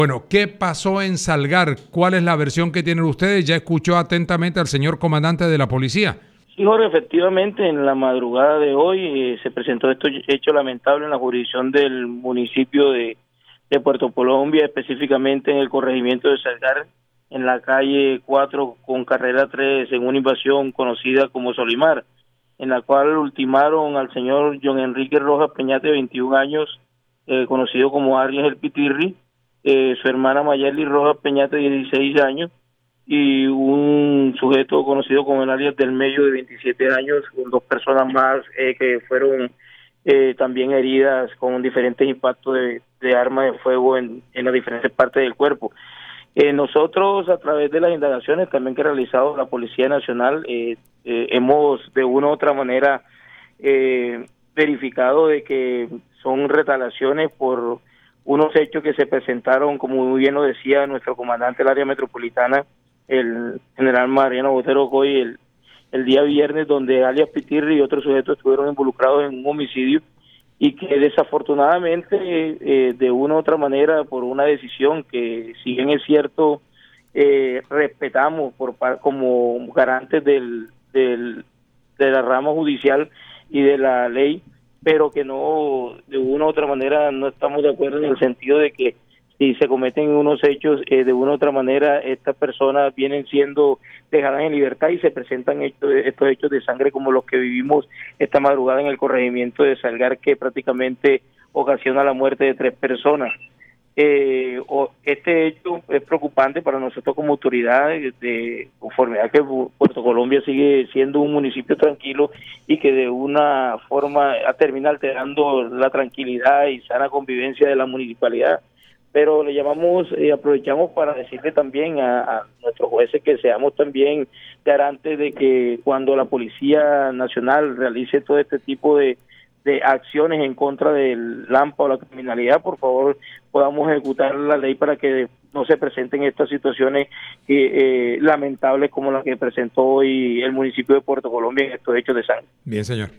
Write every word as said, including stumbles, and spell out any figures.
Bueno, ¿qué pasó en Salgar? ¿Cuál es la versión que tienen ustedes? Ya escuchó atentamente al señor comandante de la policía. Sí, Jorge, efectivamente, en la madrugada de hoy eh, se presentó este hecho lamentable en la jurisdicción del municipio de, de Puerto Colombia, específicamente en el corregimiento de Salgar, en la calle cuatro con carrera tres, en una invasión conocida como Solimar, en la cual ultimaron al señor John Enrique Rojas Peñate, de veintiún años, eh, conocido como Arias el Pitirri, eh, su hermana Mayerly Rojas Peñate, de dieciséis años, y un sujeto conocido como el alias del Medio, de veintisiete años, con dos personas más eh, que fueron eh, también heridas con diferentes impactos de, de armas de fuego en, en las diferentes partes del cuerpo. Eh, nosotros, a través de las indagaciones también que ha realizado la Policía Nacional, eh, eh, hemos de una u otra manera eh, verificado de que son retaliaciones por unos hechos que se presentaron, como muy bien lo decía nuestro comandante del área metropolitana, el general Mariano Botero Coy, el, el día viernes, donde alias Pitirri y otros sujetos estuvieron involucrados en un homicidio y que desafortunadamente eh, de una u otra manera, por una decisión que si bien es cierto eh, respetamos por como garantes del, del de la rama judicial y de la ley, pero que no, de una u otra manera no estamos de acuerdo en el sentido de que si se cometen unos hechos, eh, de una u otra manera estas personas vienen siendo dejadas en libertad y se presentan hechos, estos hechos de sangre como los que vivimos esta madrugada en el corregimiento de Salgar, que prácticamente ocasiona la muerte de tres personas. Eh, o, este hecho es preocupante para nosotros como autoridades, de conformidad que Puerto Colombia sigue siendo un municipio tranquilo y que de una forma termina alterando la tranquilidad y sana convivencia de la municipalidad. Pero le llamamos y eh, aprovechamos para decirle también a, a nuestros jueces que seamos también garantes de que cuando la Policía Nacional realice todo este tipo de, de acciones en contra del Lampa o la criminalidad, por favor podamos ejecutar la ley para que no se presenten estas situaciones eh, eh, lamentables como la que presentó hoy el municipio de Puerto Colombia en estos hechos de sangre. Bien, señor.